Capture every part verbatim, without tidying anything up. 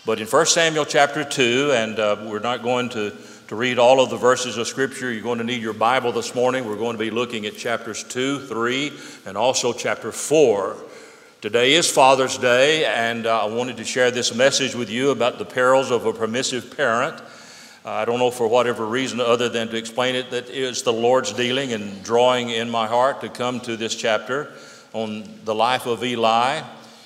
But in First Samuel chapter two, and uh, we're not going to, to read all of the verses of Scripture. You're going to need your Bible this morning. We're going to be looking at chapters two, three, and also chapter four. Today is Father's Day, and uh, I wanted to share this message with you about the perils of a permissive parent. Uh, I don't know for whatever reason other than to explain it, that it's the Lord's dealing and drawing in my heart to come to this chapter on the life of Eli.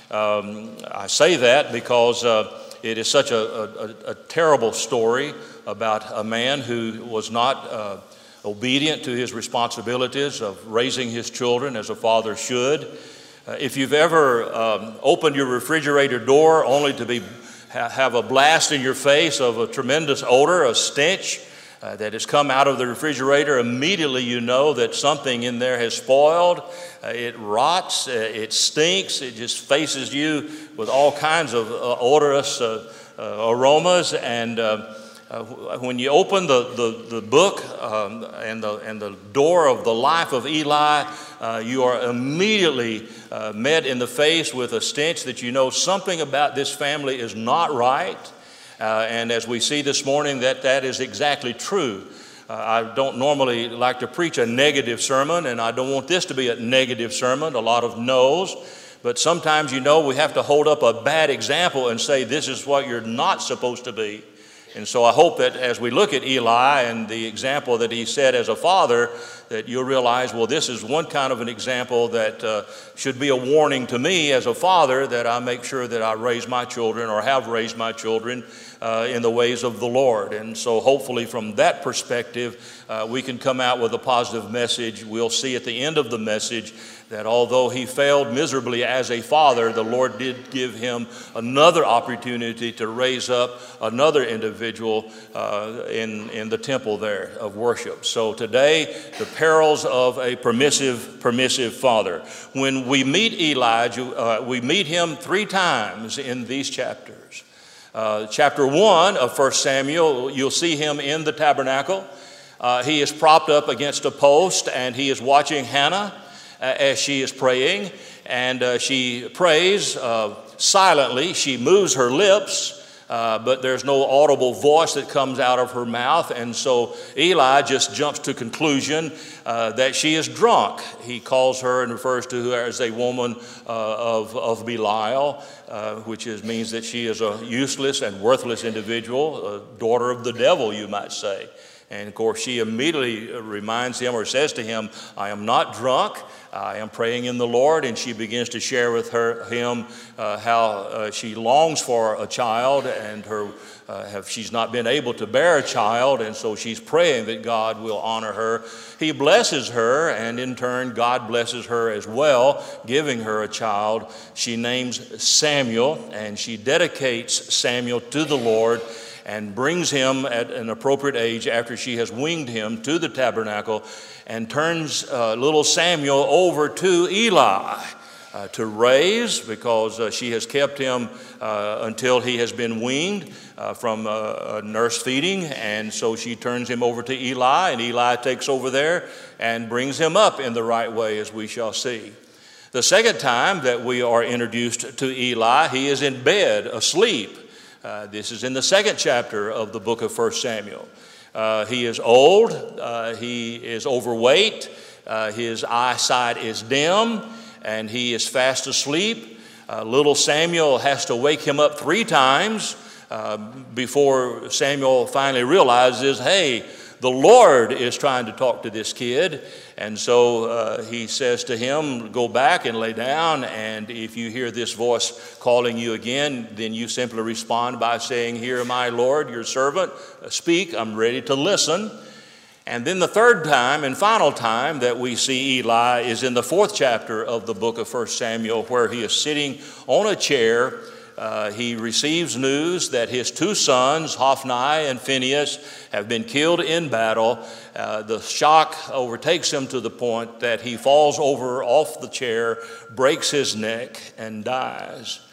Um, I say that because uh, it is such a, a, a terrible story about a man who was not uh, obedient to his responsibilities of raising his children as a father should. Uh, if you've ever um, opened your refrigerator door only to be ha- have a blast in your face of a tremendous odor, a stench uh, that has come out of the refrigerator, immediately you know that something in there has spoiled. Uh, it rots, uh, it stinks, it just faces you with all kinds of uh, odorous uh, uh, aromas. And uh, uh, when you open the, the, the book um, and, the, and the door of the life of Eli, uh, you are immediately uh, met in the face with a stench that you know something about this family is not right. Uh, and as we see this morning, that that is exactly true. Uh, I don't normally like to preach a negative sermon, and I don't want this to be a negative sermon, a lot of no's. But sometimes, you know, we have to hold up a bad example and say, this is what you're not supposed to be. And so I hope that as we look at Eli and the example that he set as a father, that you'll realize, well, this is one kind of an example that uh, should be a warning to me as a father, that I make sure that I raise my children or have raised my children uh, in the ways of the Lord. And so hopefully from that perspective, uh, we can come out with a positive message. We'll see at the end of the message that although he failed miserably as a father, the Lord did give him another opportunity to raise up another individual uh, in, in the temple there of worship. So today, the perils of a permissive, permissive father. When we meet Elijah, uh, we meet him three times in these chapters. Uh, chapter one of First Samuel, you'll see him in the tabernacle. Uh, he is propped up against a post, and he is watching Hannah Uh, as she is praying, and uh, she prays uh, silently. She moves her lips, uh, but there's no audible voice that comes out of her mouth. And so Eli just jumps to conclusion uh, that she is drunk. He calls her and refers to her as a woman uh, of, of Belial, uh, which is, means that she is a useless and worthless individual, a daughter of the devil, you might say. And of course, she immediately reminds him or says to him, I am not drunk, I am praying in the Lord. And she begins to share with her him uh, how uh, she longs for a child, and her uh, have she's not been able to bear a child, and so she's praying that God will honor her. He blesses her, and in turn, God blesses her as well, giving her a child. She names Samuel, and she dedicates Samuel to the Lord, and brings him at an appropriate age after she has weaned him to the tabernacle, and turns uh, little Samuel over to Eli uh, to raise, because uh, she has kept him uh, until he has been weaned uh, from uh, nurse feeding. And so she turns him over to Eli, and Eli takes over there and brings him up in the right way, as we shall see. The second time that we are introduced to Eli, he is in bed, asleep. Uh, this is in the second chapter of the book of First Samuel. Uh, he is old, uh, he is overweight, uh, his eyesight is dim, and he is fast asleep. Uh, little Samuel has to wake him up three times uh, before Samuel finally realizes, hey, the Lord is trying to talk to this kid. And so uh, he says to him, go back and lay down. And if you hear this voice calling you again, then you simply respond by saying, here, my Lord, your servant, speak, I'm ready to listen. And then the third time and final time that we see Eli is in the fourth chapter of the book of First Samuel, where he is sitting on a chair. Uh, he receives news that his two sons, Hophni and Phinehas, have been killed in battle. Uh, the shock overtakes him to the point that he falls over off the chair, breaks his neck, and dies.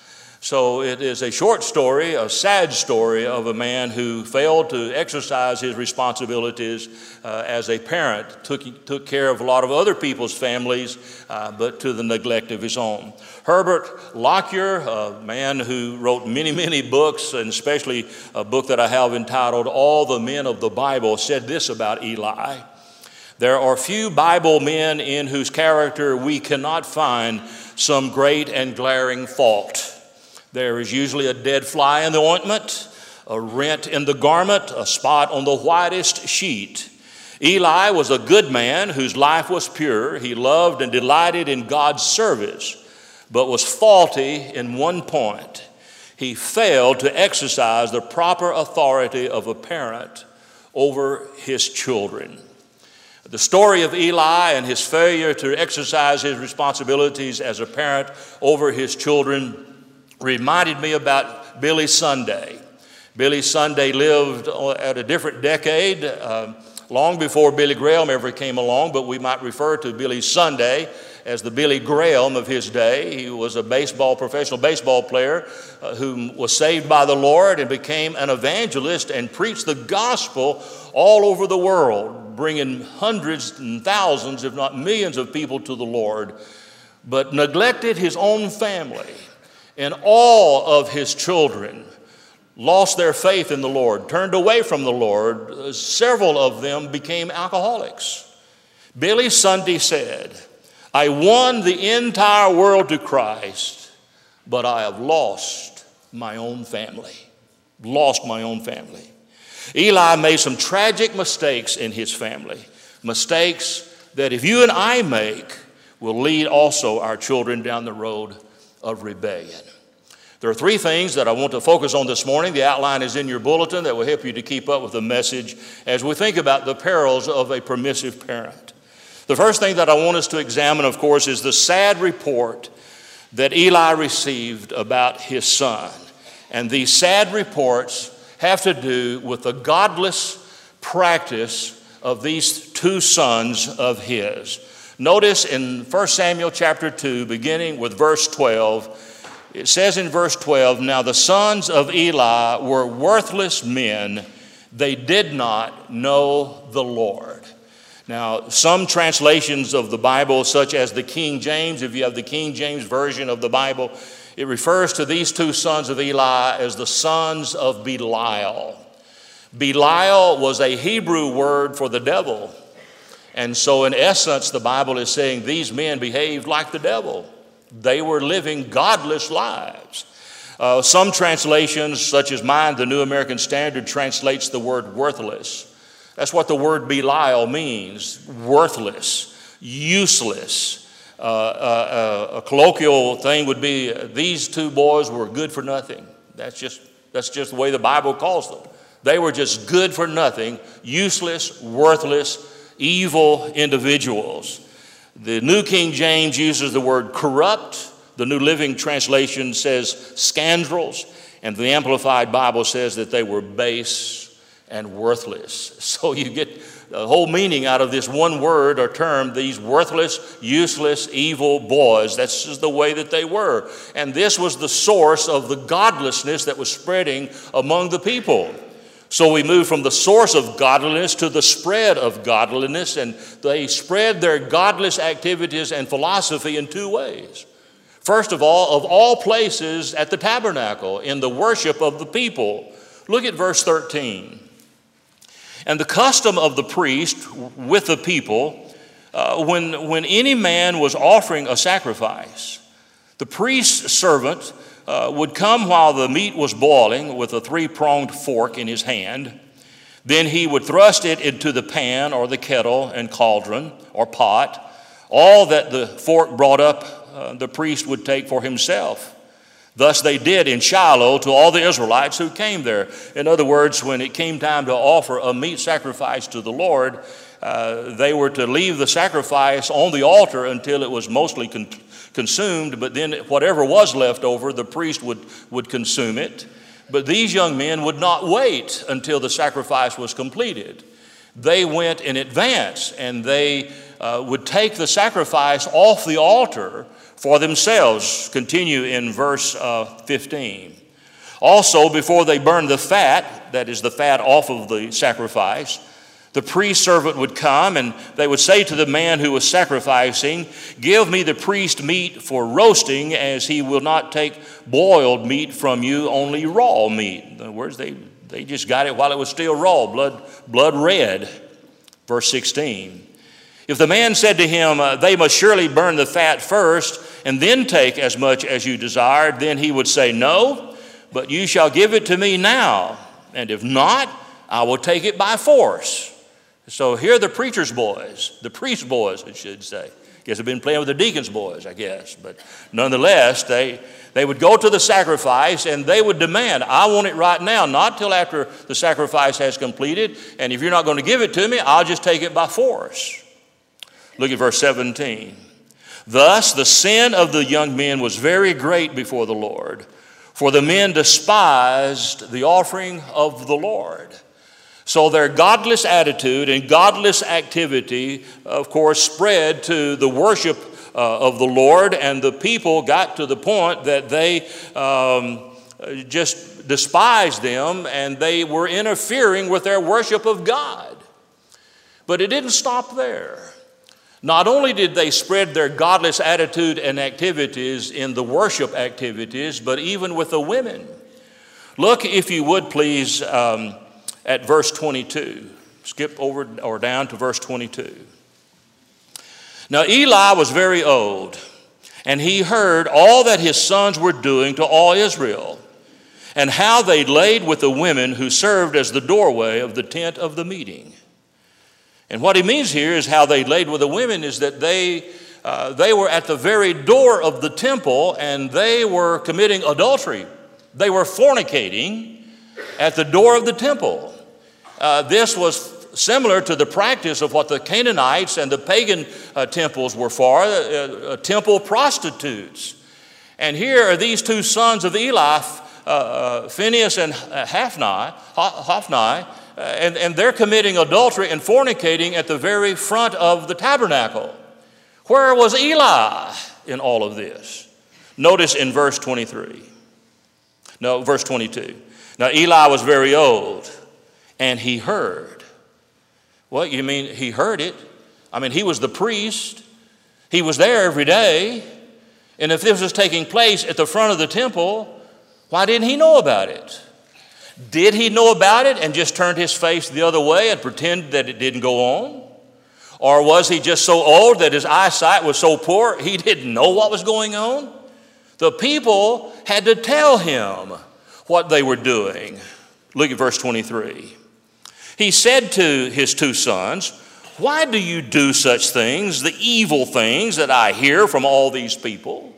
So it is a short story, a sad story of a man who failed to exercise his responsibilities uh, as a parent, took, took care of a lot of other people's families, uh, but to the neglect of his own. Herbert Lockyer, a man who wrote many, many books, and especially a book that I have entitled All the Men of the Bible, said this about Eli. There are few Bible men in whose character we cannot find some great and glaring fault. There is usually a dead fly in the ointment, a rent in the garment, a spot on the whitest sheet. Eli was a good man whose life was pure. He loved and delighted in God's service, but was faulty in one point. He failed to exercise the proper authority of a parent over his children. The story of Eli and his failure to exercise his responsibilities as a parent over his children reminded me about Billy Sunday. Billy Sunday lived at a different decade, uh, long before Billy Graham ever came along, but we might refer to Billy Sunday as the Billy Graham of his day. He was a baseball, professional baseball player uh, who was saved by the Lord and became an evangelist and preached the gospel all over the world, bringing hundreds and thousands, if not millions of people to the Lord, but neglected his own family. And all of his children lost their faith in the Lord, turned away from the Lord. Several of them became alcoholics. Billy Sunday said, "I won the entire world to Christ, but I have lost my own family." Lost my own family. Eli made some tragic mistakes in his family, mistakes that if you and I make will lead also our children down the road of rebellion. There are three things that I want to focus on this morning. The outline is in your bulletin that will help you to keep up with the message as we think about the perils of a permissive parent. The first thing that I want us to examine, of course, is the sad report that Eli received about his son. And these sad reports have to do with the godless practice of these two sons of his. Notice in First Samuel chapter two, beginning with verse twelve, it says in verse twelve, "Now the sons of Eli were worthless men. They did not know the Lord." Now, some translations of the Bible, such as the King James, if you have the King James version of the Bible, it refers to these two sons of Eli as the sons of Belial. Belial was a Hebrew word for the devil. And so in essence, the Bible is saying these men behaved like the devil. They were living godless lives. Uh, some translations, such as mine, the New American Standard, translates the word worthless. That's what the word Belial means, worthless, useless. Uh, uh, uh, a colloquial thing would be, uh, these two boys were good for nothing. That's just, that's just the way the Bible calls them. They were just good for nothing, useless, worthless, evil individuals. The New King James uses the word corrupt. The New Living Translation says scoundrels. And the Amplified Bible says that they were base and worthless. So you get the whole meaning out of this one word or term, these worthless, useless, evil boys. That's just the way that they were. And this was the source of the godlessness that was spreading among the people. So we move from the source of godliness to the spread of godliness, and they spread their godless activities and philosophy in two ways. First of all, of all places at the tabernacle, in the worship of the people. Look at verse thirteen. "And the custom of the priest with the people, uh, when, when any man was offering a sacrifice, the priest's servant Uh, would come while the meat was boiling with a three-pronged fork in his hand. Then he would thrust it into the pan or the kettle and cauldron or pot. All that the fork brought up, uh, the priest would take for himself. Thus they did in Shiloh to all the Israelites who came there." In other words, when it came time to offer a meat sacrifice to the Lord, uh, they were to leave the sacrifice on the altar until it was mostly con- consumed, but then whatever was left over, the priest would, would consume it. But these young men would not wait until the sacrifice was completed. They went in advance, and they uh, would take the sacrifice off the altar for themselves. Continue in verse uh, fifteen. Also, before they burned the fat, that is the fat off of the sacrifice, the priest servant would come and they would say to the man who was sacrificing, "Give me the priest meat for roasting, as he will not take boiled meat from you, only raw meat." In other words, they, they just got it while it was still raw, blood, blood red. Verse sixteen. If the man said to him, uh, "They must surely burn the fat first and then take as much as you desired," then he would say, "No, but you shall give it to me now, and if not, I will take it by force." So here are the preacher's boys, the priest's boys, I should say. Guess they've been playing with the deacon's boys, I guess. But nonetheless, they, they would go to the sacrifice and they would demand, "I want it right now, not till after the sacrifice has completed. And if you're not going to give it to me, I'll just take it by force." Look at verse seventeen. "Thus the sin of the young men was very great before the Lord, for the men despised the offering of the Lord." So their godless attitude and godless activity, of course, spread to the worship uh, of the Lord, and the people got to the point that they um, just despised them, and they were interfering with their worship of God. But it didn't stop there. Not only did they spread their godless attitude and activities in the worship activities, but even with the women. Look, if you would please, um, at verse twenty-two. Skip over or down to verse twenty-two. "Now Eli was very old, and he heard all that his sons were doing to all Israel, and how they laid with the women who served as the doorway of the tent of the meeting." And what he means here is how they laid with the women is that they, uh, they were at the very door of the temple, and they were committing adultery. They were fornicating at the door of the temple. Uh, this was similar to the practice of what the Canaanites and the pagan uh, temples were for, uh, uh, temple prostitutes. And here are these two sons of Eli, uh, uh, Phinehas and Hophni, Hophni uh, and, and they're committing adultery and fornicating at the very front of the tabernacle. Where was Eli in all of this? Notice in verse twenty-three. No, verse twenty-two. "Now Eli was very old, and he heard." Well, you mean he heard it? I mean, he was the priest. He was there every day. And if this was taking place at the front of the temple, why didn't he know about it? Did he know about it and just turned his face the other way and pretended that it didn't go on? Or was he just so old that his eyesight was so poor he didn't know what was going on? The people had to tell him what they were doing. Look at verse twenty-three. "He said to his two sons, 'Why do you do such things, the evil things that I hear from all these people?'"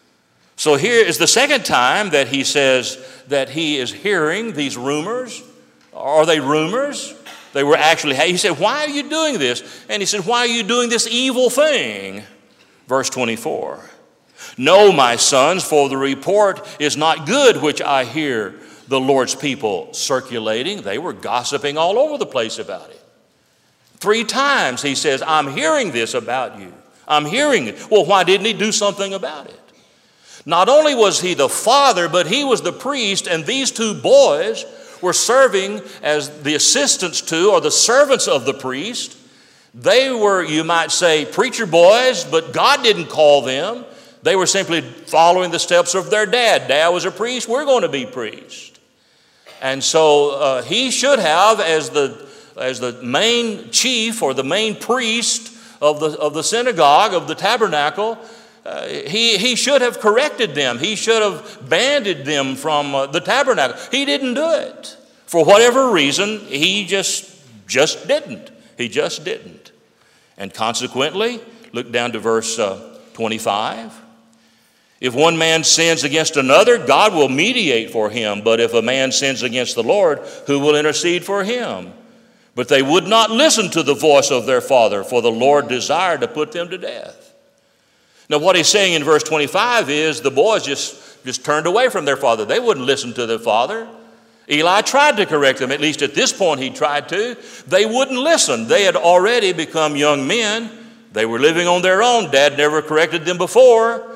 So here is the second time that he says that he is hearing these rumors. Are they rumors? They were actually, he said, "Why are you doing this?" And he said, "Why are you doing this evil thing?" Verse twenty-four. "No, my sons, for the report is not good which I hear the Lord's people circulating." They were gossiping all over the place about it. Three times he says, "I'm hearing this about you. I'm hearing it." Well, why didn't he do something about it? Not only was he the father, but he was the priest, and these two boys were serving as the assistants to, or the servants of the priest. They were, you might say, preacher boys, but God didn't call them. They were simply following the steps of their dad. Dad was a priest, we're going to be priests. And so uh, he should have, as the, as the main chief or the main priest of the, of the synagogue, of the tabernacle, uh, he, he should have corrected them. He should have banded them from uh, the tabernacle. He didn't do it. For whatever reason, he just, just didn't. He just didn't. And consequently, look down to verse uh, twenty-five. "If one man sins against another, God will mediate for him. But if a man sins against the Lord, who will intercede for him? But they would not listen to the voice of their father, for the Lord desired to put them to death." Now what he's saying in verse twenty-five is the boys just, just turned away from their father. They wouldn't listen to their father. Eli tried to correct them. At least at this point he tried to. They wouldn't listen. They had already become young men. They were living on their own. Dad never corrected them before.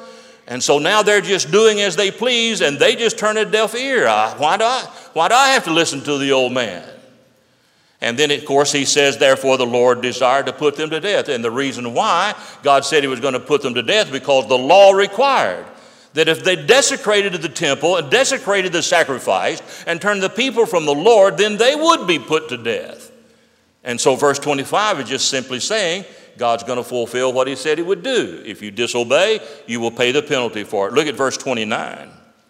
And so now they're just doing as they please, and they just turn a deaf ear. I, why do I, why do I have to listen to the old man? And then, of course, he says, therefore the Lord desired to put them to death. And the reason why God said he was going to put them to death, because the law required that if they desecrated the temple and desecrated the sacrifice and turned the people from the Lord, then they would be put to death. And so verse twenty-five is just simply saying, God's going to fulfill what he said he would do. If you disobey, you will pay the penalty for it. Look at verse twenty-nine.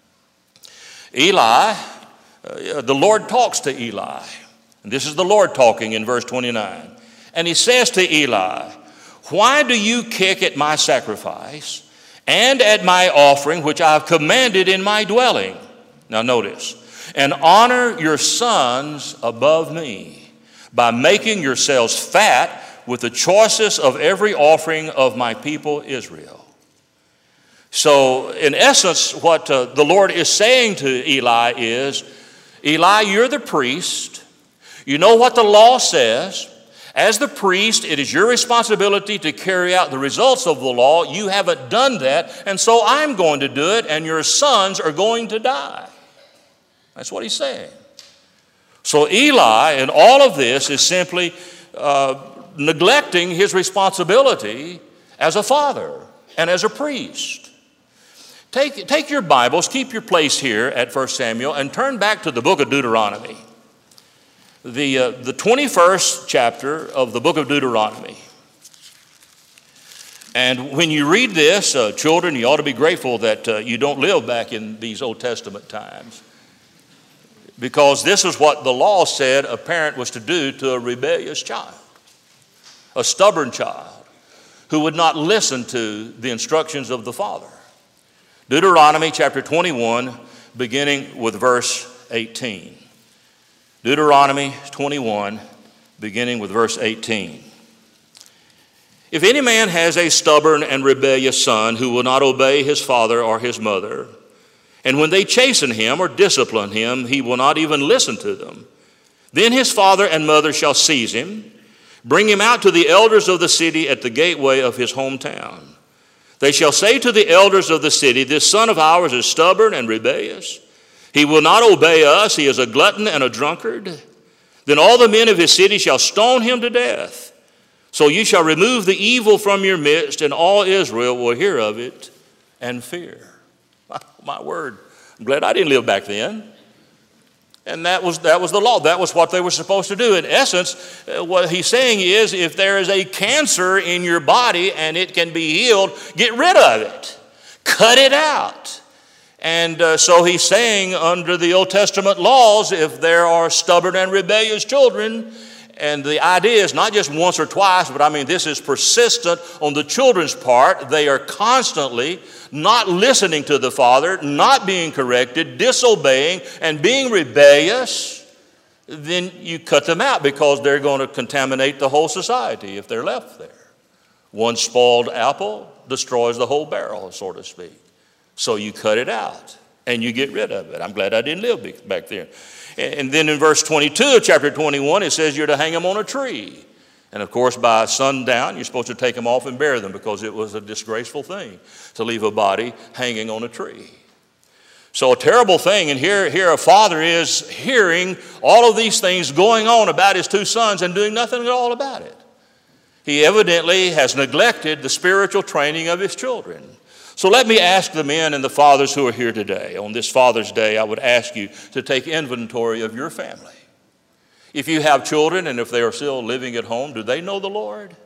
Eli, uh, the Lord talks to Eli. And this is the Lord talking in verse twenty-nine. And he says to Eli, why do you kick at my sacrifice and at my offering, which I have commanded in my dwelling? Now notice, and honor your sons above me by making yourselves fat with the choicest of every offering of my people Israel. So in essence, what uh, the Lord is saying to Eli is, Eli, you're the priest. You know what the law says. As the priest, it is your responsibility to carry out the results of the law. You haven't done that, and so I'm going to do it, and your sons are going to die. That's what he's saying. So Eli, in all of this, is simply uh, neglecting his responsibility as a father and as a priest. Take, take your Bibles, keep your place here at First Samuel, and turn back to the book of Deuteronomy. The, uh, the twenty-first chapter of the book of Deuteronomy. And when you read this, uh, children, you ought to be grateful that uh, you don't live back in these Old Testament times. Because this is what the law said a parent was to do to a rebellious child, a stubborn child who would not listen to the instructions of the father. Deuteronomy chapter twenty-one, beginning with verse eighteen. Deuteronomy twenty-one, beginning with verse eighteen. If any man has a stubborn and rebellious son who will not obey his father or his mother, and when they chasten him or discipline him, he will not even listen to them, then his father and mother shall seize him, bring him out to the elders of the city at the gateway of his hometown. They shall say to the elders of the city, this son of ours is stubborn and rebellious. He will not obey us. He is a glutton and a drunkard. Then all the men of his city shall stone him to death. So you shall remove the evil from your midst, and all Israel will hear of it and fear. My word. I'm glad I didn't live back then. And that was, that was the law. That was what they were supposed to do. In essence, uh, what he's saying is, if there is a cancer in your body and it can be healed, get rid of it. Cut it out. And uh, so he's saying under the Old Testament laws, if there are stubborn and rebellious children, and the idea is not just once or twice, but I mean this is persistent on the children's part. They are constantly not listening to the father, not being corrected, disobeying, and being rebellious, then you cut them out because they're going to contaminate the whole society if they're left there. One spoiled apple destroys the whole barrel, so to speak. So you cut it out and you get rid of it. I'm glad I didn't live back there. And then in verse twenty-two of chapter twenty-one, it says you're to hang them on a tree. And of course, by sundown, you're supposed to take them off and bury them because it was a disgraceful thing to leave a body hanging on a tree. So a terrible thing. And here, here a father is hearing all of these things going on about his two sons and doing nothing at all about it. He evidently has neglected the spiritual training of his children. So let me ask the men and the fathers who are here today. On this Father's Day, I would ask you to take inventory of your family. If you have children and if they are still living at home, do they know the Lord?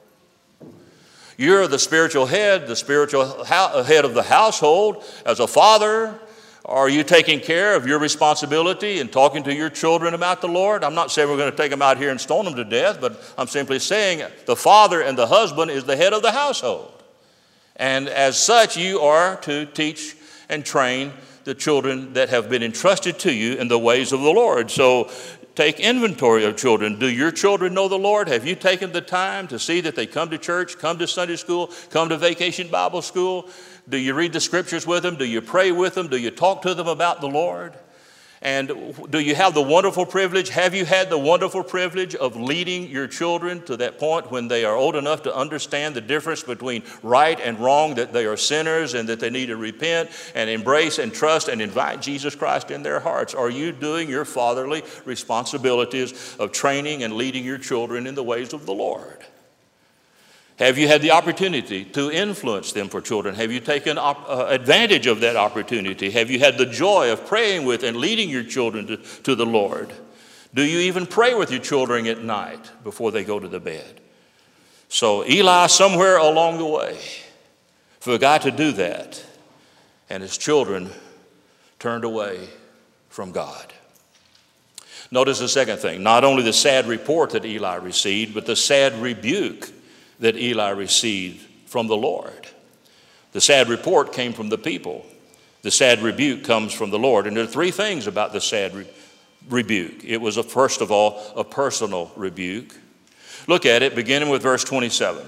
You're the spiritual head, the spiritual head of the household. As a father, are you taking care of your responsibility and talking to your children about the Lord? I'm not saying we're going to take them out here and stone them to death, but I'm simply saying the father and the husband is the head of the household. And as such, you are to teach and train the children that have been entrusted to you in the ways of the Lord. So take inventory of children. Do your children know the Lord? Have you taken the time to see that they come to church, come to Sunday school, come to Vacation Bible School? Do you read the scriptures with them? Do you pray with them? Do you talk to them about the Lord? And do you have the wonderful privilege? Have you had the wonderful privilege of leading your children to that point when they are old enough to understand the difference between right and wrong, that they are sinners and that they need to repent and embrace and trust and invite Jesus Christ in their hearts? Are you doing your fatherly responsibilities of training and leading your children in the ways of the Lord? Have you had the opportunity to influence them for children? Have you taken op- uh, advantage of that opportunity? Have you had the joy of praying with and leading your children to, to the Lord? Do you even pray with your children at night before they go to the bed? So Eli, somewhere along the way, forgot to do that, and his children turned away from God. Notice the second thing, not only the sad report that Eli received, but the sad rebuke that Eli received from the Lord. The sad report came from the people. The sad rebuke comes from the Lord. And there are three things about the sad re- rebuke. It was, a, first of all, a personal rebuke. Look at it, beginning with verse twenty-seven.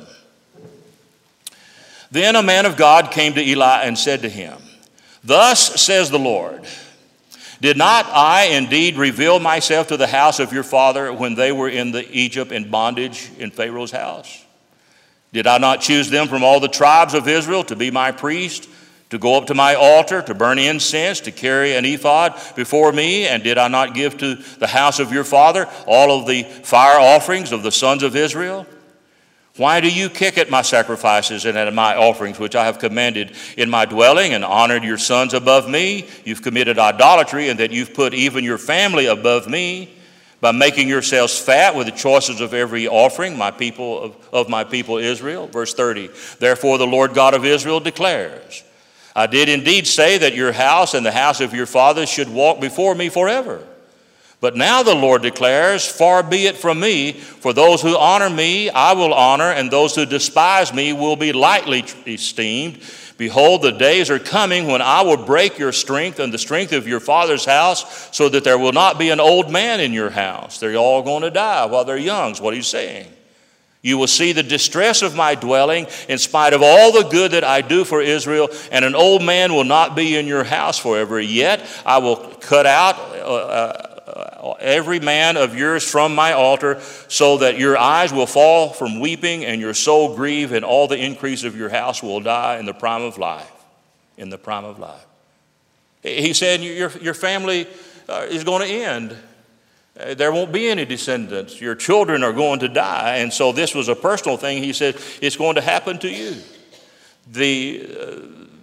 Then a man of God came to Eli and said to him, "Thus says the Lord, did not I indeed reveal myself to the house of your father when they were in the Egypt in bondage in Pharaoh's house? Did I not choose them from all the tribes of Israel to be my priest, to go up to my altar, to burn incense, to carry an ephod before me? And did I not give to the house of your father all of the fire offerings of the sons of Israel? Why do you kick at my sacrifices and at my offerings, which I have commanded in my dwelling, and honored your sons above me? You've committed idolatry, and that you've put even your family above me, by making yourselves fat with the choices of every offering, my people of, of my people Israel." Verse thirty, "Therefore the Lord God of Israel declares, I did indeed say that your house and the house of your fathers should walk before me forever. But now the Lord declares, far be it from me, for those who honor me I will honor, and those who despise me will be lightly esteemed. Behold, the days are coming when I will break your strength and the strength of your father's house, so that there will not be an old man in your house." They're all going to die while they're young, is what he's saying. "You will see the distress of my dwelling in spite of all the good that I do for Israel, and an old man will not be in your house forever. Yet I will cut out uh, uh, every man of yours from my altar, so that your eyes will fall from weeping and your soul grieve, and all the increase of your house will die in the prime of life." In the prime of life. He said, your, your family uh, is going to end. Uh, there won't be any descendants. Your children are going to die. And so this was a personal thing. He said, it's going to happen to you. The, uh,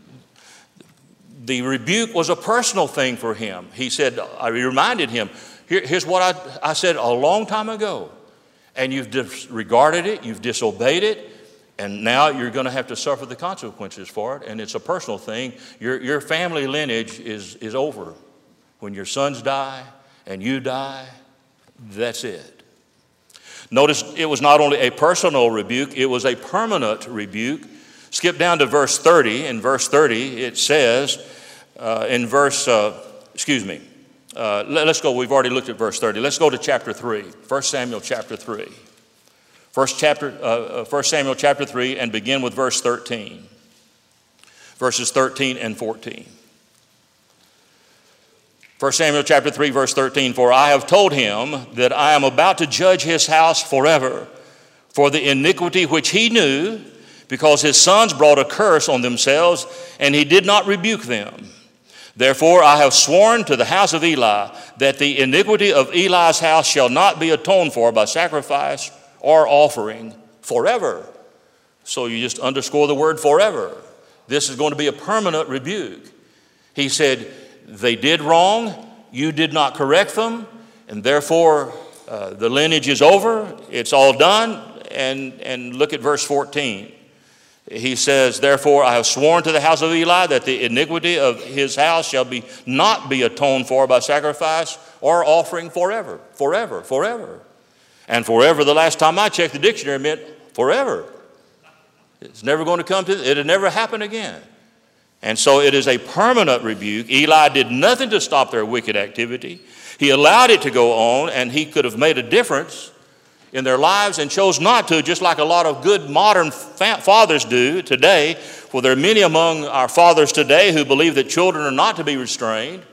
the rebuke was a personal thing for him. He said, I reminded him, Here, here's what I, I said a long time ago. And you've disregarded it, you've disobeyed it, and now you're going to have to suffer the consequences for it. And it's a personal thing. Your, your family lineage is, is over. When your sons die and you die, that's it. Notice it was not only a personal rebuke, it was a permanent rebuke. Skip down to verse thirty. In verse thirty, it says, uh, in verse, uh, excuse me, uh, let, let's go. We've already looked at verse thirty. Let's go to chapter three, First Samuel chapter three. First, chapter, uh, First Samuel chapter three, and begin with verse thirteen. Verses thirteen and fourteen. First Samuel chapter three, verse thirteen, "For I have told him that I am about to judge his house forever for the iniquity which he knew, because his sons brought a curse on themselves, and he did not rebuke them. Therefore I have sworn to the house of Eli that the iniquity of Eli's house shall not be atoned for by sacrifice or offering forever." So you just underscore the word forever. This is going to be a permanent rebuke. He said, they did wrong, you did not correct them, and therefore uh, the lineage is over, it's all done. And, and look at verse fourteen. He says, "Therefore I have sworn to the house of Eli that the iniquity of his house shall be not be atoned for by sacrifice or offering forever, forever, forever." And forever, the last time I checked the dictionary, meant forever. It's never going to come to, it'll never happen again. And so it is a permanent rebuke. Eli did nothing to stop their wicked activity. He allowed it to go on, and he could have made a difference in their lives and chose not to, just like a lot of good modern fa- fathers do today. For there are many among our fathers today who believe that children are not to be restrained.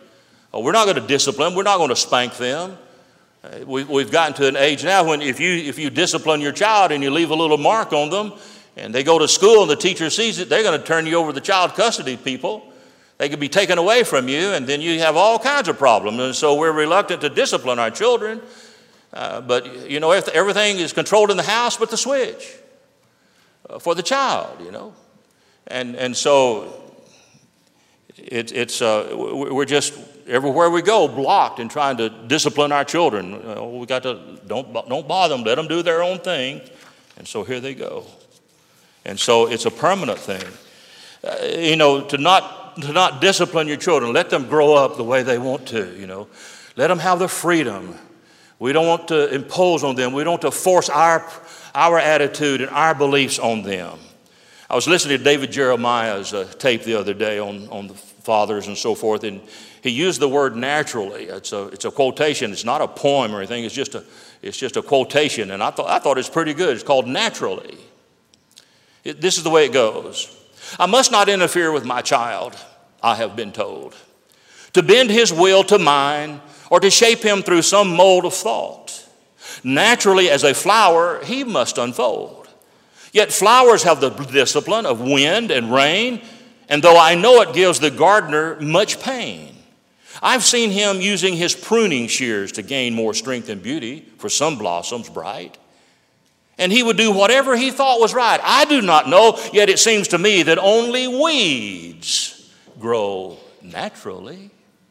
Oh, we're not going to discipline. We're not going to spank them. Uh, we, we've gotten to an age now when if you, if you discipline your child and you leave a little mark on them and they go to school and the teacher sees it, they're going to turn you over to the child custody people. They could be taken away from you, and then you have all kinds of problems. And so we're reluctant to discipline our children. Uh, but, you know, if everything is controlled in the house but the switch uh, for the child, you know. And and so it, it's uh, we're just, everywhere we go, blocked in trying to discipline our children. Uh, we got to, don't, don't bother them, let them do their own thing. And so here they go. And so it's a permanent thing. Uh, you know, to not, to not discipline your children, let them grow up the way they want to, you know. Let them have the freedom. We don't want to impose on them. We don't want to force our, our attitude and our beliefs on them. I was listening to David Jeremiah's uh, tape the other day on, on the fathers and so forth, and he used the word naturally. It's a, it's a quotation. It's not a poem or anything. It's just a, it's just a quotation, and I thought, I thought it's pretty good. It's called Naturally. It, this is the way it goes. I must not interfere with my child, I have been told, to bend his will to mine or to shape him through some mold of thought. Naturally, as a flower, he must unfold. Yet flowers have the discipline of wind and rain, and though I know it gives the gardener much pain, I've seen him using his pruning shears to gain more strength and beauty for some blossoms bright. And he would do whatever he thought was right. I do not know, yet it seems to me that only weeds grow naturally.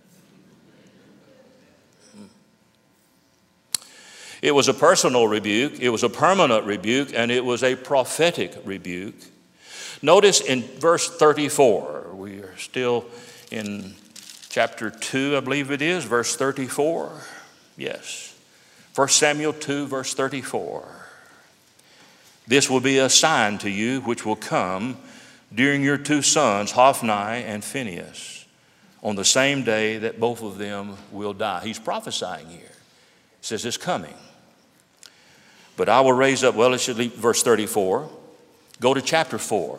It was a personal rebuke, it was a permanent rebuke, and it was a prophetic rebuke. Notice in verse thirty-four, we are still in chapter two, I believe it is, verse thirty-four. Yes, First Samuel two, verse thirty-four. This will be a sign to you which will come during your two sons, Hophni and Phinehas, on the same day that both of them will die. He's prophesying here. He says it's coming. But I will raise up, well, it should leave verse thirty-four. Go to chapter four.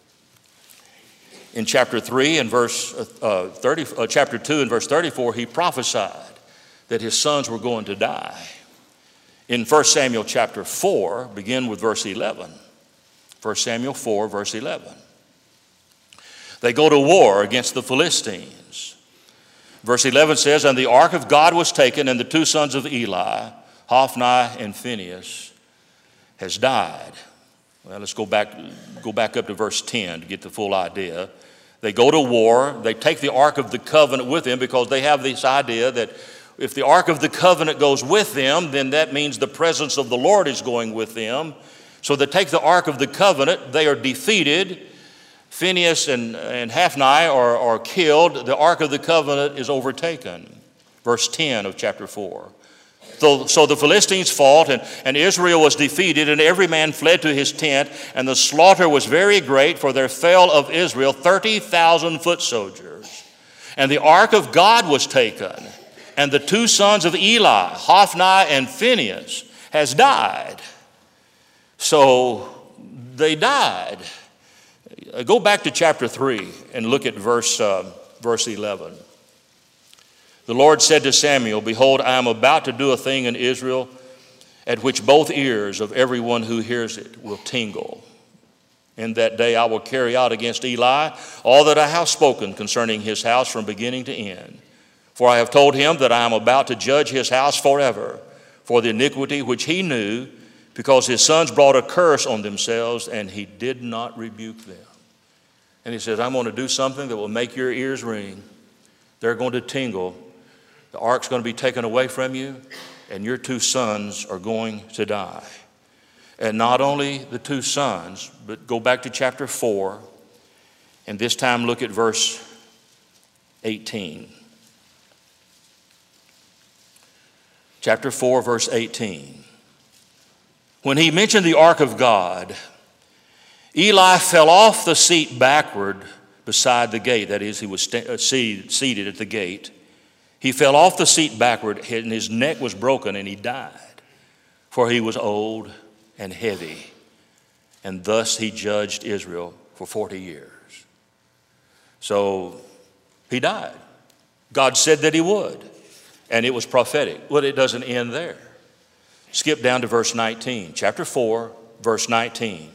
In chapter three and verse uh, thirty, uh, chapter two and verse thirty-four, he prophesied that his sons were going to die. In First Samuel chapter four, begin with verse eleven. First Samuel four, verse eleven. They go to war against the Philistines. Verse eleven says, and the ark of God was taken, and the two sons of Eli, Hophni and Phinehas, has died. Well, let's go back, go back up to verse ten to get the full idea. They go to war. They take the Ark of the Covenant with them because they have this idea that if the Ark of the Covenant goes with them, then that means the presence of the Lord is going with them. So they take the Ark of the Covenant. They are defeated. Phinehas and, and Hophni are, are killed. The Ark of the Covenant is overtaken. Verse ten of chapter four. So, so the Philistines fought, and, and Israel was defeated, and every man fled to his tent, and the slaughter was very great, for there fell of Israel thirty thousand foot soldiers. And the ark of God was taken, and the two sons of Eli, Hophni and Phinehas, has died. So they died. Go back to chapter three and look at verse, uh, verse eleven. The Lord said to Samuel, behold, I am about to do a thing in Israel at which both ears of everyone who hears it will tingle. In that day I will carry out against Eli all that I have spoken concerning his house from beginning to end. For I have told him that I am about to judge his house forever for the iniquity which he knew, because his sons brought a curse on themselves, and he did not rebuke them. And he says, I'm going to do something that will make your ears ring. They're going to tingle. The ark's going to be taken away from you, and your two sons are going to die. And not only the two sons, but go back to chapter four, and this time look at verse eighteen. Chapter four, verse eighteen. When he mentioned the ark of God, Eli fell off the seat backward beside the gate. That is, he was st- seated at the gate. He fell off the seat backward, and his neck was broken, and he died, for he was old and heavy. And thus he judged Israel for forty years. So he died. God said that he would, and it was prophetic. Well, it doesn't end there. Skip down to verse nineteen, chapter four, verse nineteen.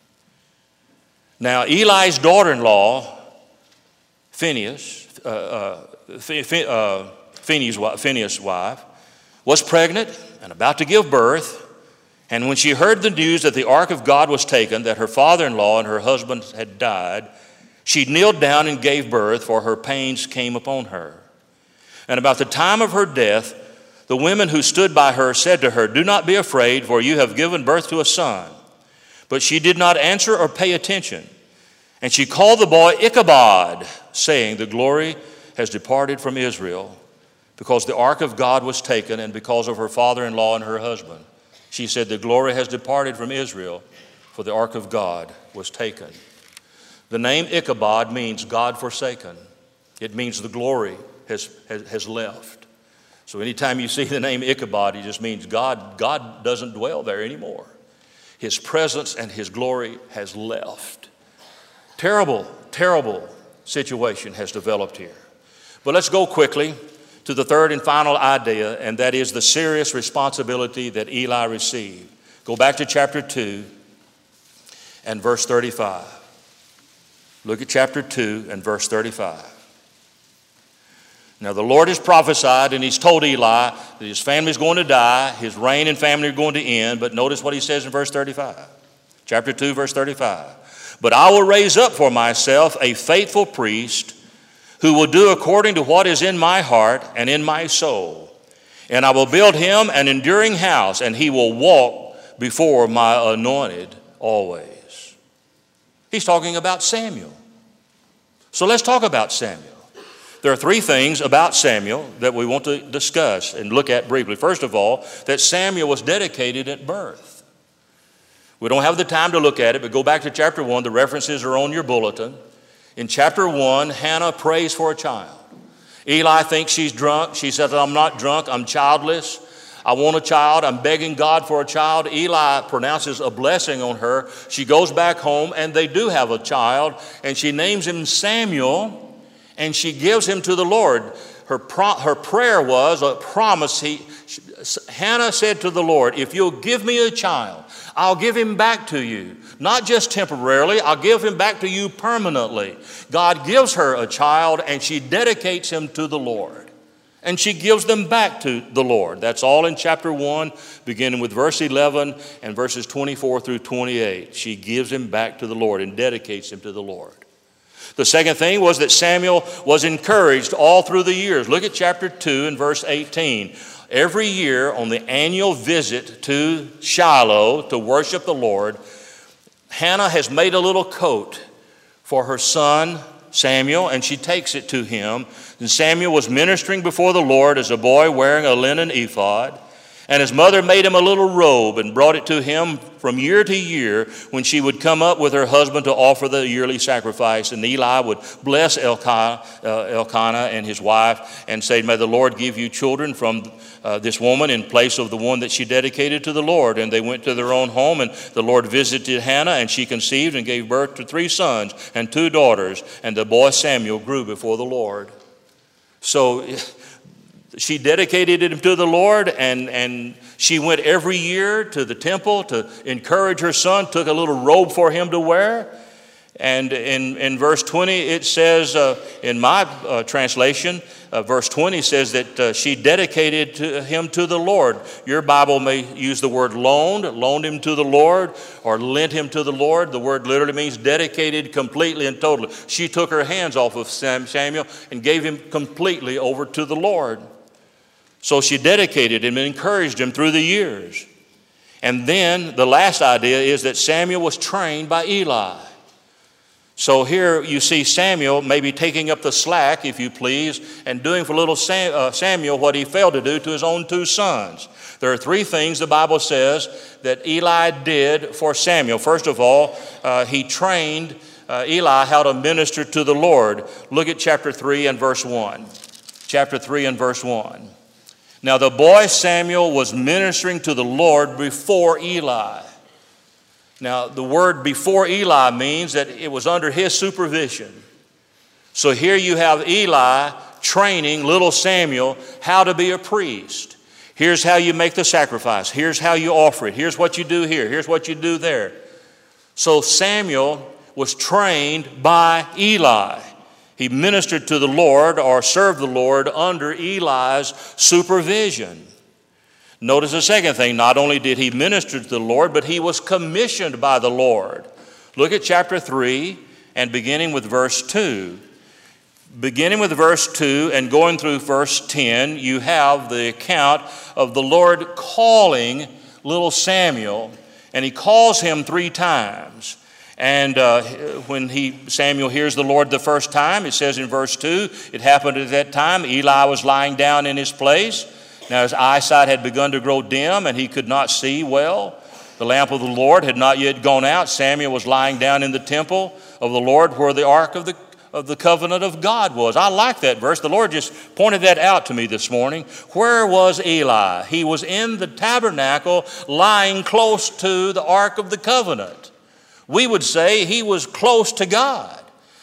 Now, Eli's daughter-in-law, Phinehas, uh, uh, Ph- uh, Phinehas' Phinehas' wife, was pregnant and about to give birth. And when she heard the news that the ark of God was taken, that her father-in-law and her husband had died, she kneeled down and gave birth, for her pains came upon her. And about the time of her death, the women who stood by her said to her, "Do not be afraid, for you have given birth to a son." But she did not answer or pay attention. And she called the boy Ichabod, saying, "The glory has departed from Israel, because the ark of God was taken, and because of her father-in-law and her husband." She said, "The glory has departed from Israel, for the ark of God was taken." The name Ichabod means God forsaken. It means the glory has, has, has left. So anytime you see the name Ichabod, it just means God, God doesn't dwell there anymore. His presence and his glory has left. Terrible, terrible situation has developed here. But let's go quickly to the third and final idea, and that is the serious responsibility that Eli received. Go back to chapter two and verse thirty-five. Look at chapter two and verse thirty-five. Now the Lord has prophesied, and he's told Eli that his family is going to die, his reign and family are going to end. But notice what he says in verse thirty-five. Chapter two, verse thirty-five. "But I will raise up for myself a faithful priest who will do according to what is in my heart and in my soul. And I will build him an enduring house, and he will walk before my anointed always." He's talking about Samuel. So let's talk about Samuel. There are three things about Samuel that we want to discuss and look at briefly. First of all, that Samuel was dedicated at birth. We don't have the time to look at it, but go back to chapter one. The references are on your bulletin. In chapter one, Hannah prays for a child. Eli thinks she's drunk. She says, "I'm not drunk, I'm childless. I want a child. I'm begging God for a child." Eli pronounces a blessing on her. She goes back home, and they do have a child, and she names him Samuel, and she gives him to the Lord. Her, pro- her prayer was a promise. He, she, Hannah said to the Lord, "If you'll give me a child, I'll give him back to you. Not just temporarily, I'll give him back to you permanently." God gives her a child, and she dedicates him to the Lord. And she gives them back to the Lord. That's all in chapter one, beginning with verse eleven and verses twenty-four through twenty-eight. She gives him back to the Lord and dedicates him to the Lord. The second thing was that Samuel was encouraged all through the years. Look at chapter two and verse eighteen. Every year on the annual visit to Shiloh to worship the Lord, Hannah has made a little coat for her son Samuel, and she takes it to him. And Samuel was ministering before the Lord as a boy wearing a linen ephod. And his mother made him a little robe and brought it to him from year to year when she would come up with her husband to offer the yearly sacrifice. And Eli would bless Elkanah, uh, Elkanah and his wife and say, "May the Lord give you children from uh, this woman in place of the one that she dedicated to the Lord." And they went to their own home, and the Lord visited Hannah, and she conceived and gave birth to three sons and two daughters. And the boy Samuel grew before the Lord. So she dedicated him to the Lord, and, and she went every year to the temple to encourage her son, took a little robe for him to wear. And in, in verse twenty, it says, uh, in my uh, translation, uh, verse twenty says that uh, she dedicated to him to the Lord. Your Bible may use the word loaned, loaned him to the Lord, or lent him to the Lord. The word literally means dedicated completely and totally. She took her hands off of Samuel and gave him completely over to the Lord. So she dedicated him and encouraged him through the years. And then the last idea is that Samuel was trained by Eli. So here you see Samuel maybe taking up the slack, if you please, and doing for little Sam, uh, Samuel what he failed to do to his own two sons. There are three things the Bible says that Eli did for Samuel. First of all, uh, he trained uh, Eli how to minister to the Lord. Look at chapter three and verse one. Chapter three and verse one. "Now the boy Samuel was ministering to the Lord before Eli." Now the word before Eli means that it was under his supervision. So here you have Eli training little Samuel how to be a priest. Here's how you make the sacrifice. Here's how you offer it. Here's what you do here. Here's what you do there. So Samuel was trained by Eli. He ministered to the Lord or served the Lord under Eli's supervision. Notice the second thing. Not only did he minister to the Lord, but he was commissioned by the Lord. Look at chapter three and beginning with verse two. Beginning with verse two and going through verse ten, you have the account of the Lord calling little Samuel, and he calls him three times. And uh, when he Samuel hears the Lord the first time, it says in verse two, it happened at that time, Eli was lying down in his place. Now his eyesight had begun to grow dim, and he could not see well. The lamp of the Lord had not yet gone out. Samuel was lying down in the temple of the Lord where the ark of the of the covenant of God was. I like that verse. The Lord just pointed that out to me this morning. Where was Eli? He was in the tabernacle lying close to the ark of the covenant. We would say he was close to God.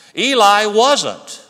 Eli wasn't.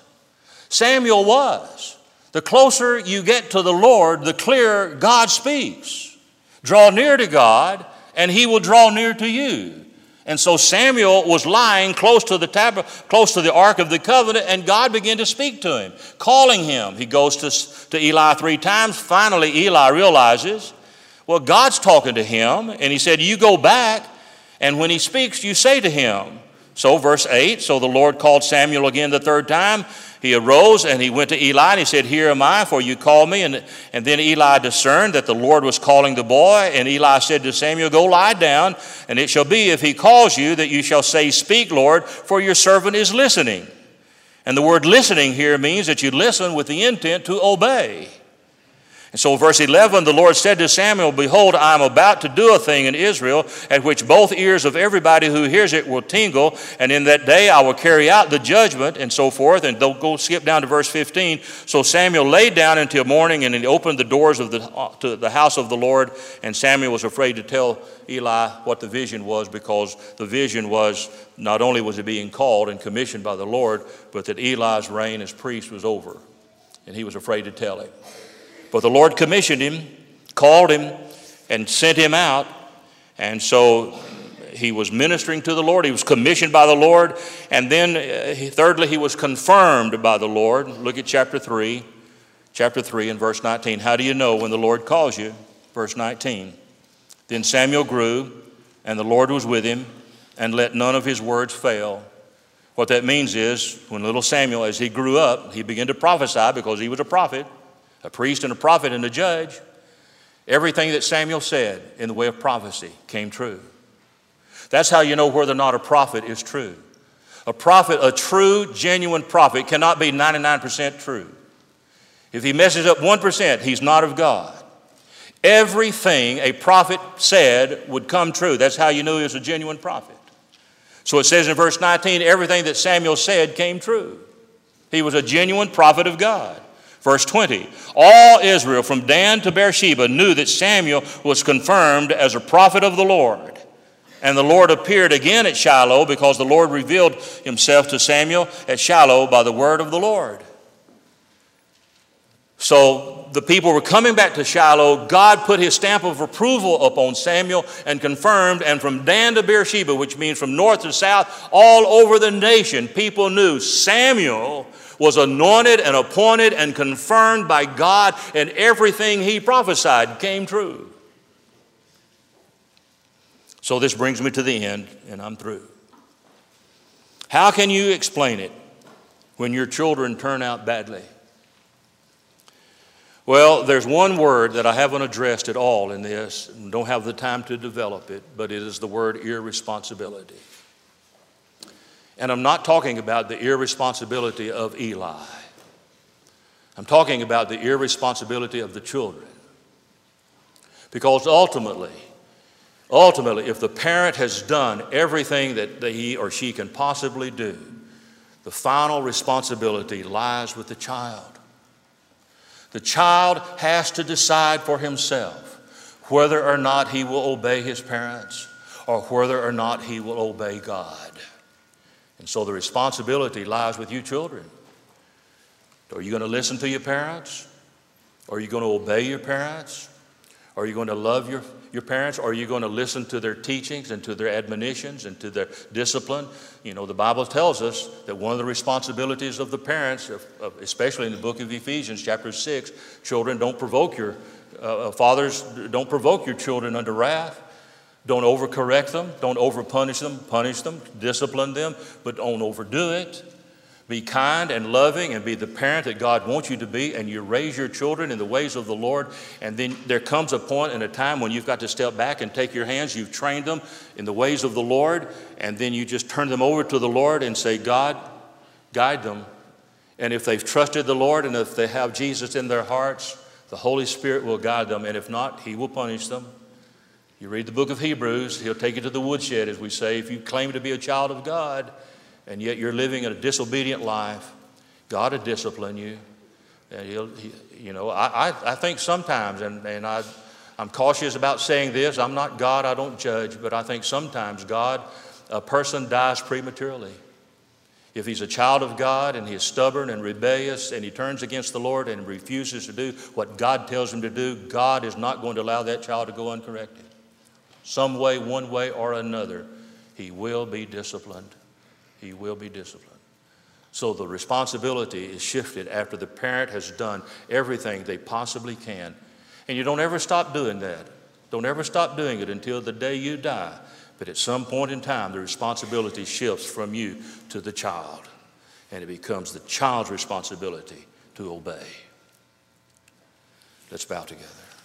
Samuel was. The closer you get to the Lord, the clearer God speaks. Draw near to God, and he will draw near to you. And so Samuel was lying close to the tab- close to the Ark of the Covenant, and God began to speak to him, calling him. He goes to, to Eli three times. Finally, Eli realizes, well, God's talking to him, and he said, you go back, and when he speaks, you say to him. So verse eight, so the Lord called Samuel again the third time. He arose and he went to Eli and he said, here am I, for you called me. And, and then Eli discerned that the Lord was calling the boy. And Eli said to Samuel, go lie down, and it shall be if he calls you that you shall say, speak, Lord, for your servant is listening. And the word listening here means that you listen with the intent to obey. And so verse eleven, the Lord said to Samuel, behold, I am about to do a thing in Israel at which both ears of everybody who hears it will tingle. And in that day I will carry out the judgment, and so forth. And they'll go skip down to verse fifteen. So Samuel laid down until morning, and he opened the doors of the, uh, to the house of the Lord. And Samuel was afraid to tell Eli what the vision was, because the vision was not only was he being called and commissioned by the Lord, but that Eli's reign as priest was over. And he was afraid to tell him. But the Lord commissioned him, called him, and sent him out. And so he was ministering to the Lord. He was commissioned by the Lord. And then uh, thirdly, he was confirmed by the Lord. Look at chapter three. Chapter three and verse nineteen. How do you know when the Lord calls you? Verse nineteen. Then Samuel grew, and the Lord was with him, and let none of his words fail. What that means is, when little Samuel, as he grew up, he began to prophesy because he was a prophet. A priest and a prophet and a judge. Everything that Samuel said in the way of prophecy came true. That's how you know whether or not a prophet is true. A prophet, a true, genuine prophet cannot be ninety-nine percent true. If he messes up one percent, he's not of God. Everything a prophet said would come true. That's how you knew he was a genuine prophet. So it says in verse nineteen, everything that Samuel said came true. He was a genuine prophet of God. Verse twenty, all Israel from Dan to Beersheba knew that Samuel was confirmed as a prophet of the Lord. And the Lord appeared again at Shiloh, because the Lord revealed himself to Samuel at Shiloh by the word of the Lord. So the people were coming back to Shiloh. God put his stamp of approval upon Samuel and confirmed. And from Dan to Beersheba, which means from north to south, all over the nation, people knew Samuel was anointed and appointed and confirmed by God, and everything he prophesied came true. So this brings me to the end, and I'm through. How can you explain it when your children turn out badly? Well, there's one word that I haven't addressed at all in this, and don't have the time to develop it, but it is the word irresponsibility. And I'm not talking about the irresponsibility of Eli. I'm talking about the irresponsibility of the children. Because ultimately, ultimately, if the parent has done everything that he or she can possibly do, the final responsibility lies with the child. The child has to decide for himself whether or not he will obey his parents or whether or not he will obey God. And so the responsibility lies with you children Are you going to listen to your parents? Are you going to obey your parents? Are you going to love your, your parents? Are you going to listen to their teachings and to their admonitions and to their discipline? You know, the Bible tells us that one of the responsibilities of the parents, of, of, especially in the book of Ephesians, chapter six, children, don't provoke your, uh, fathers, don't provoke your children unto wrath. Don't overcorrect them. Don't overpunish them. Punish them. Discipline them. But don't overdo it. Be kind and loving and be the parent that God wants you to be, and you raise your children in the ways of the Lord. And then there comes a point and a time when you've got to step back and take your hands. You've trained them in the ways of the Lord, and then you just turn them over to the Lord and say, God, guide them. And if they've trusted the Lord and if they have Jesus in their hearts, the Holy Spirit will guide them. And if not, He will punish them. You read the book of Hebrews, He'll take you to the woodshed, as we say. If you claim to be a child of God, and yet you're living a disobedient life, God will discipline you. And he'll, he, you know, I, I, I think sometimes, and, and I, I'm cautious about saying this, I'm not God, I don't judge, but I think sometimes God, a person dies prematurely. If he's a child of God and he's stubborn and rebellious and he turns against the Lord and refuses to do what God tells him to do, God is not going to allow that child to go uncorrected. Some way, one way or another, he will be disciplined. He will be disciplined. So the responsibility is shifted after the parent has done everything they possibly can. And you don't ever stop doing that. Don't ever stop doing it until the day you die. But at some point in time, the responsibility shifts from you to the child. And it becomes the child's responsibility to obey. Let's bow together.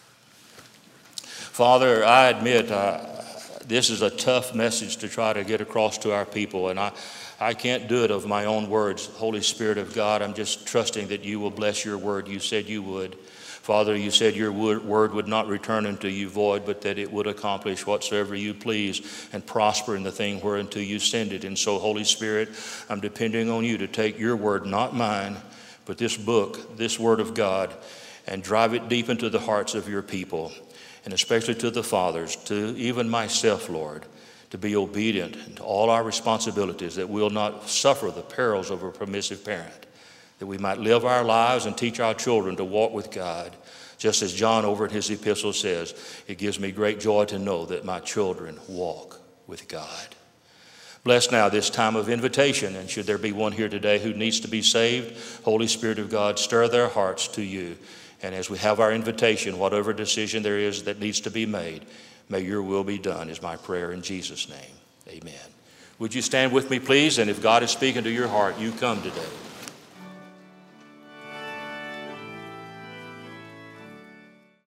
Father, I admit uh, this is a tough message to try to get across to our people. And I I can't do it of my own words. Holy Spirit of God, I'm just trusting that you will bless your word. You said you would. Father, you said your word would not return unto you void, but that it would accomplish whatsoever you please and prosper in the thing whereunto you send it. And so, Holy Spirit, I'm depending on you to take your word, not mine, but this book, this word of God, and drive it deep into the hearts of your people, and especially to the fathers, to even myself, Lord, to be obedient to all our responsibilities, that we'll not suffer the perils of a permissive parent, that we might live our lives and teach our children to walk with God. Just as John over in his epistle says, it gives me great joy to know that my children walk with God. Bless now this time of invitation, and should there be one here today who needs to be saved, Holy Spirit of God, stir their hearts to you. And as we have our invitation, whatever decision there is that needs to be made, may your will be done is my prayer in Jesus' name. Amen. Would you stand with me, please? And if God is speaking to your heart, you come today.